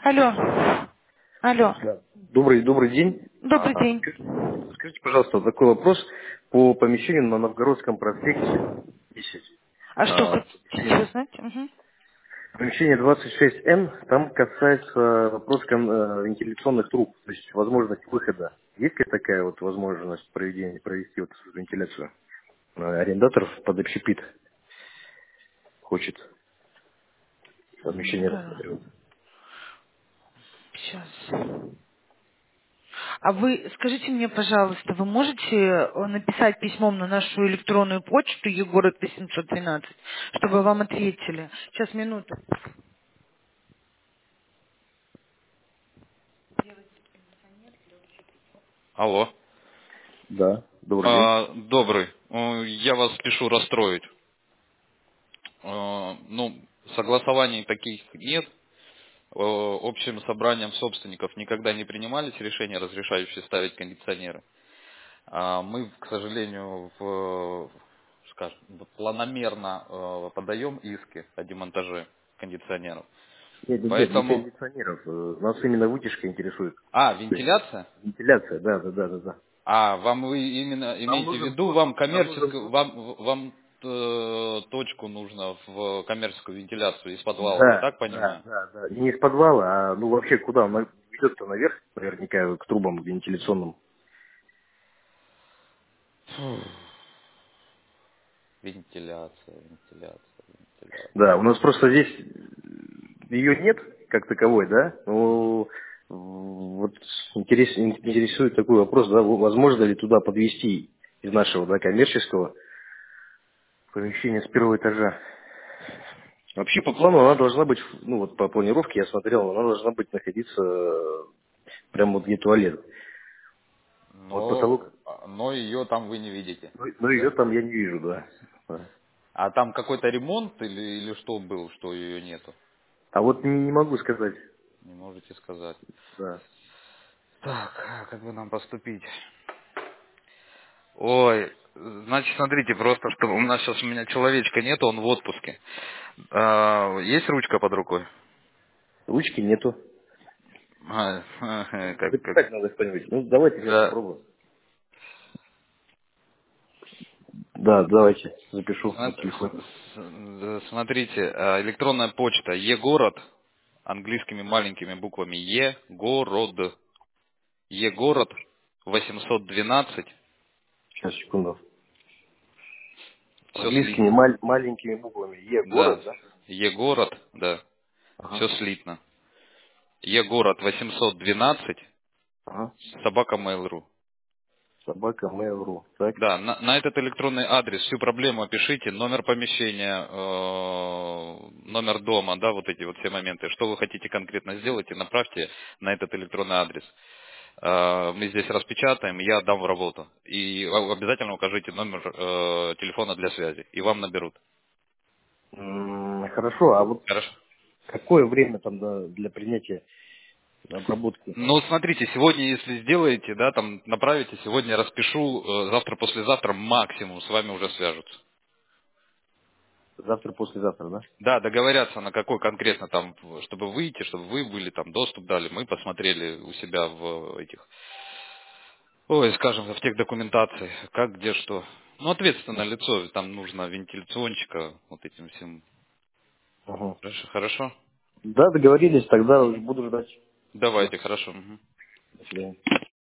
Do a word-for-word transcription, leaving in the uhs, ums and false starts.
Алло. Алло. Да. Добрый, добрый день. Добрый А, день. скажите, скажите, пожалуйста, вот такой вопрос по помещению на Новгородском проспекте десять. А что А, хотите помещение, узнать? Мгм. помещение двадцать шесть эн, там касается вопрос кон- э, вентиляционных труб, то есть возможность выхода. Есть ли такая вот возможность проведения, провести вот вентиляцию? Э, Арендатор под общепит хочет помещение рассматривать. Сейчас. А вы скажите мне, пожалуйста, вы можете э, написать письмом на нашу электронную почту Егород восемьсот двенадцать, чтобы вам ответили? Сейчас, минуту. Алло. Да, добрый день. А, добрый. Э, Я вас спешу расстроить. Э, Ну, согласований таких нет. Э, Общим собранием собственников никогда не принимались решения, разрешающие ставить кондиционеры. А Мы, к сожалению, в, скажем, планомерно э, подаем иски о демонтаже кондиционеров. Нет, нет, нет, не Поэтому... кондиционеров. э, Нас именно вытяжка интересует. А, То есть вентиляция? вентиляция, да, да, да, да, да. А, вам вы именно Нам имеете в нужен виду, доступ, вам нам нужен коммерческую, доступ. вам, вам э, точку нужно в коммерческую вентиляцию из подвала, я Да, так да, понимаю? да, да. Не из подвала, а ну вообще куда? Он ведет-то наверх, наверняка, к трубам вентиляционным. Фу. Вентиляция, вентиляция, Да, вентиляция. у нас просто здесь ее нет, как таковой, да. Ну, вот интерес- интересует такой вопрос, да, возможно ли туда подвести из нашего, да, коммерческого помещения с первого этажа. Вообще, по плану она должна быть, ну вот по планировке я смотрел, она должна быть находиться э, прямо вот где туалет. Вот Но, потолок, но ее там вы не видите, ну, ну ее да? там я не вижу, да. Да. А там какой-то ремонт или, или что был, что ее нету? А вот не, не могу сказать, Не можете сказать. да. Так, а как бы нам поступить? Ой, значит, смотрите, просто, что у нас сейчас у меня человечка нет, он в отпуске. А, есть ручка под рукой? Ручки нету. А, как, как, Записать надо что-нибудь. Ну, давайте сейчас да. попробуем. Да, давайте, запишу на Сма- телефоне. с- с- Смотрите, а, электронная почта Е-город, английскими маленькими буквами Е-город, Е-город восемьсот двенадцать, Сейчас, секунду. все Английскими слитно. маль- маленькими буквами. Е, Да, город, да? Е-город, да, Ага, все слитно. Е-город восемьсот двенадцать, ага. собака Mail.ru. Собака Mail.ru. Так. Да, на, на этот электронный адрес всю проблему опишите, номер помещения, э, номер дома, да, вот эти вот все моменты, что вы хотите конкретно сделать, и направьте на этот электронный адрес. Э, мы здесь распечатаем, я отдам в работу. И о- обязательно укажите номер э, телефона для связи, и вам наберут. М, Хорошо, а вот Хорошо? какое время там да, для принятия обработки? Ну, смотрите, сегодня, если сделаете, да, там направите, сегодня распишу, э, завтра, послезавтра максимум с вами уже свяжутся. Завтра, послезавтра, да? Да, договорятся на какой конкретно там, чтобы выйти, чтобы вы были там доступ дали, мы посмотрели у себя в этих, ой, скажем, в тех документации, как, где, что. Ну, ответственное лицо, там нужно вентиляционщика, вот этим всем. Ага. Хорошо, хорошо? Да, договорились, тогда Мгм. буду ждать. Спасибо. Давайте, хорошо. Мгм. До свидания.